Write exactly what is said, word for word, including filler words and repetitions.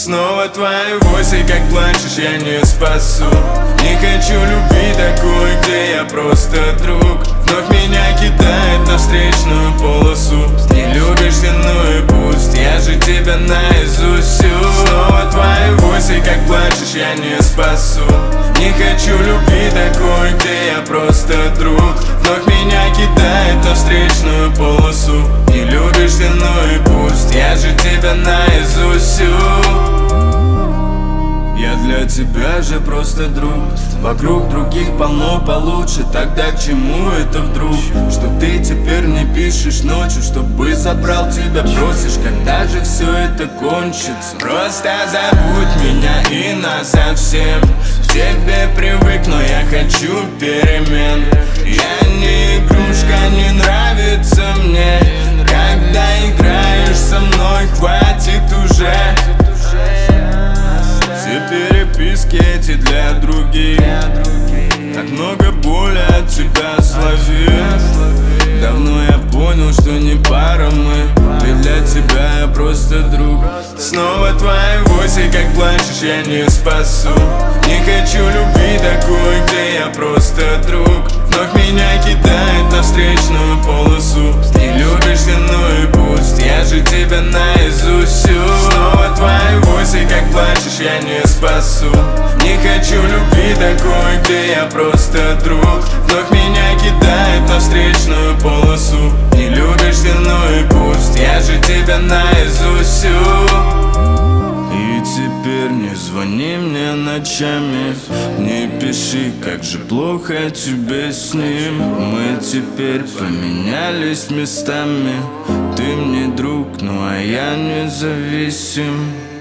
Снова твои войсы, как плачешь, я не спасу. Не хочу любви такой, где я просто друг. Вновь меня кидает на встречную полосу. Не любишь ты, ну и пусть, я же тебя наизусть всю. Снова твои войсы, как плачешь, я не спасу. Не хочу любви такой, где я просто друг. Вновь меня кидает на встречную полосу. Не любишь ты, ну и пусть, я же тебя наизусть всю. Я для тебя же просто друг. Вокруг других полно получше. Тогда к чему это вдруг? Что ты теперь не пишешь ночью, чтобы забрал тебя, просишь, когда же все это кончится? Просто забудь меня и насовсем. К тебе привык, но я хочу перемен. Я не игрушка, не нравится мне. Когда играешь со мной, хватит уже. Все переписки эти для других. Так много боли от тебя словил. Давно я понял, что не пара мы. Ведь для тебя я просто друг. Снова твои войсы, как плачешь, я не спасу. Не хочу любви такой, где я просто друг. Вновь меня кидает на встречную полосу. Не любишь ты, ну и пусть, я же тебя наизусть всю. Снова твои войсы, как плачешь, я не спасу. Не хочу любви такой, где я просто друг. Вновь меня кидает на встречную полосу. Не любишь ты, ну и пусть, я же тебя наизусть всю. И теперь не звони мне ночами, не пиши, как же плохо тебе с ним. Мы теперь поменялись местами. Ты мне друг, ну а я независим.